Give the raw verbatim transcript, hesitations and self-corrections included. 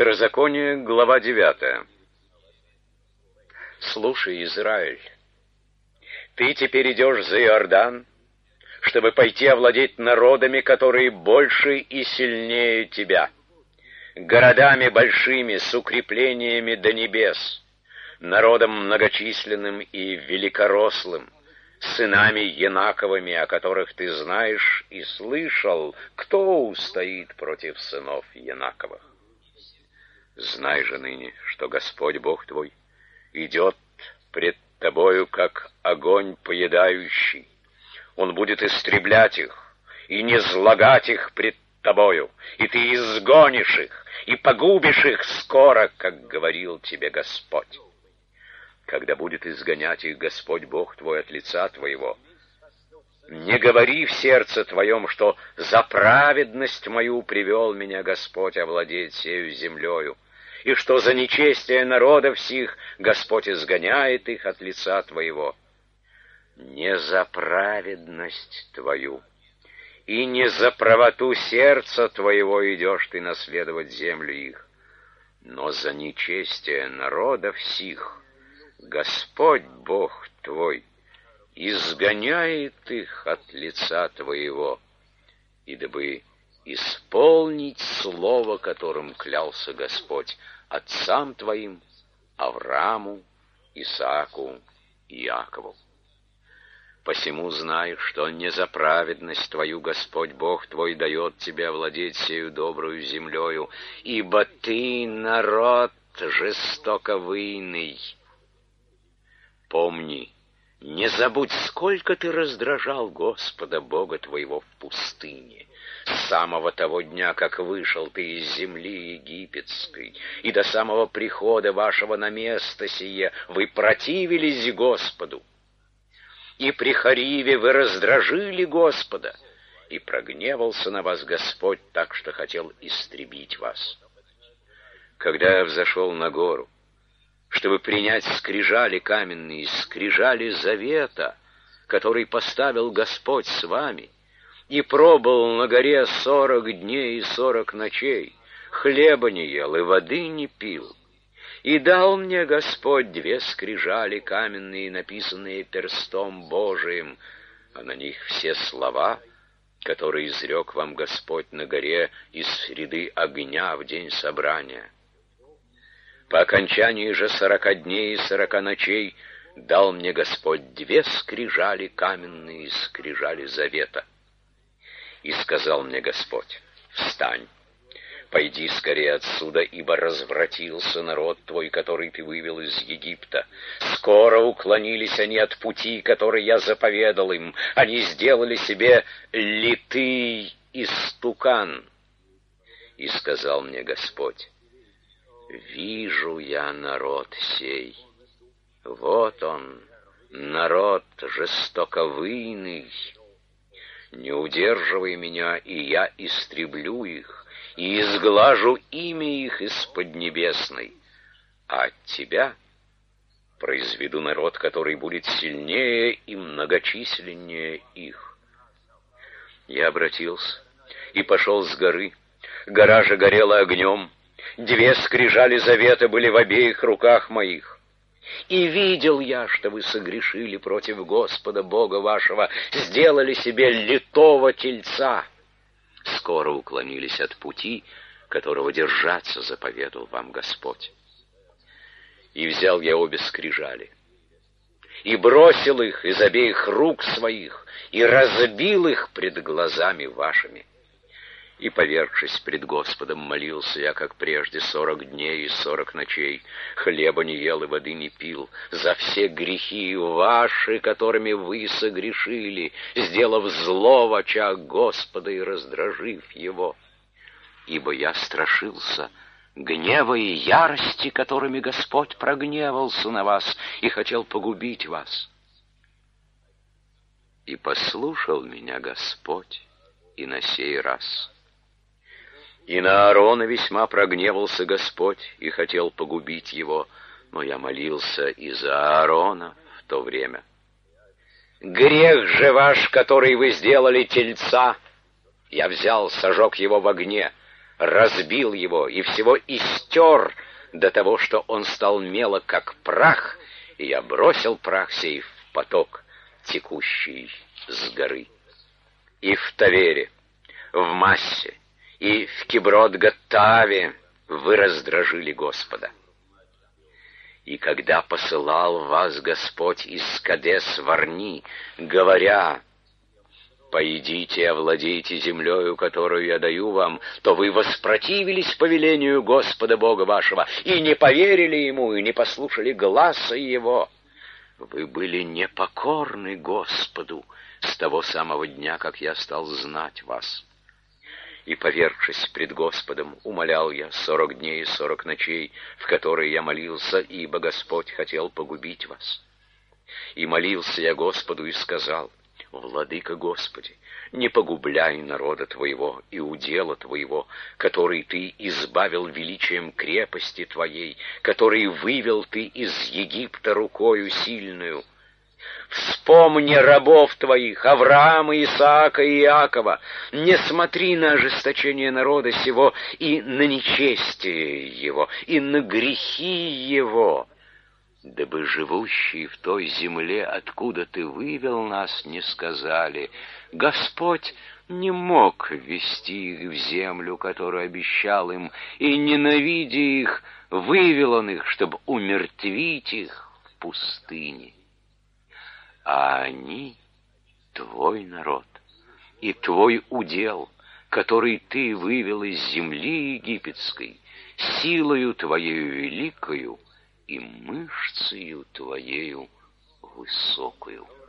Второзаконие, глава девятая. Слушай, Израиль, ты теперь идешь за Иордан, чтобы пойти овладеть народами, которые больше и сильнее тебя, городами большими с укреплениями до небес, народом многочисленным и великорослым, сынами Янаковыми, о которых ты знаешь и слышал, кто устоит против сынов Янаковых. Знай же ныне, что Господь Бог твой идет пред тобою, как огонь поедающий. Он будет истреблять их и низлагать их пред тобою, и ты изгонишь их и погубишь их скоро, как говорил тебе Господь. Когда будет изгонять их Господь Бог твой от лица твоего, не говори в сердце твоем, что за праведность мою привел меня Господь овладеть сею землею, и что за нечестие народов сих Господь изгоняет их от лица твоего. Не за праведность твою и не за правоту сердца твоего идешь ты наследовать землю их, но за нечестие народов сих Господь Бог твой изгоняет их от лица твоего, и дабы исполнить слово, которым клялся Господь отцам твоим, Аврааму, Исааку и Иакову. Посему знай, что не за праведность твою Господь Бог твой дает тебе владеть сею добрую землею, ибо ты народ жестоковыйный. Помни, не забудь, сколько ты раздражал Господа Бога твоего в пустыне, с самого того дня, как вышел ты из земли египетской, и до самого прихода вашего на место сие вы противились Господу. И при Хариве вы раздражили Господа, и прогневался на вас Господь так, что хотел истребить вас. Когда я взошел на гору, чтобы принять скрижали каменные, скрижали завета, который поставил Господь с вами, и пробыл на горе сорок дней и сорок ночей, хлеба не ел и воды не пил, и дал мне Господь две скрижали каменные, написанные перстом Божиим, а на них все слова, которые изрек вам Господь на горе из среды огня в день собрания. По окончании же сорока дней и сорока ночей дал мне Господь две скрижали каменные, скрижали завета. И сказал мне Господь: встань, пойди скорее отсюда, ибо развратился народ твой, который ты вывел из Египта. Скоро уклонились они от пути, который я заповедал им. Они сделали себе литый истукан. И сказал мне Господь: вижу я народ сей. Вот он, народ жестоковыйный. Не удерживай меня, и я истреблю их, и изглажу имя их из поднебесной. А от тебя произведу народ, который будет сильнее и многочисленнее их. Я обратился и пошел с горы. Гора же горела огнем. Две скрижали завета были в обеих руках моих. И видел я, что вы согрешили против Господа Бога вашего, сделали себе литого тельца. Скоро уклонились от пути, которого держаться заповедал вам Господь. И взял я обе скрижали, и бросил их из обеих рук своих, и разбил их пред глазами вашими. И, повергшись пред Господом, молился я, как прежде, сорок дней и сорок ночей, хлеба не ел и воды не пил, за все грехи ваши, которыми вы согрешили, сделав зло в очах Господа и раздражив его. Ибо я страшился гнева и ярости, которыми Господь прогневался на вас и хотел погубить вас. И послушал меня Господь и на сей раз. И на Аарона весьма прогневался Господь и хотел погубить его, но я молился и за Аарона в то время. Грех же ваш, который вы сделали тельца, я взял, сожег его в огне, разбил его и всего истер до того, что он стал мелок, как прах, и я бросил прах сей в поток, текущий с горы. И в Тавере, в Массе, и в Киброт-Гаттаве вы раздражили Господа. И когда посылал вас Господь из Кадес-Варни, говоря: «Пойдите, овладейте землею, которую я даю вам», то вы воспротивились повелению Господа Бога вашего, и не поверили Ему, и не послушали гласа Его. Вы были непокорны Господу с того самого дня, как я стал знать вас. И, повергшись пред Господом, умолял я сорок дней и сорок ночей, в которые я молился, ибо Господь хотел погубить вас. И молился я Господу и сказал: «Владыка Господи, не погубляй народа Твоего и удела Твоего, который Ты избавил величием крепости Твоей, который вывел Ты из Египта рукою сильную. Вспомни рабов Твоих, Авраама, Исаака и Иакова, не смотри на ожесточение народа сего и на нечестие его, и на грехи его, дабы живущие в той земле, откуда Ты вывел нас, не сказали: Господь не мог ввести их в землю, которую обещал им, и, ненавидя их, вывел он их, чтобы умертвить их в пустыне. А они — Твой народ и Твой удел, который Ты вывел из земли египетской, силою Твоею великою и мышцею Твоею высокую».